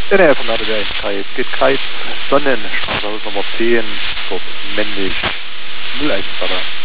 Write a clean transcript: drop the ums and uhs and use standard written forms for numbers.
Der Nähe von der Kite. Geht Kite Sonnenstraße Haus Nummer 10. Dort männlich 01 Vater.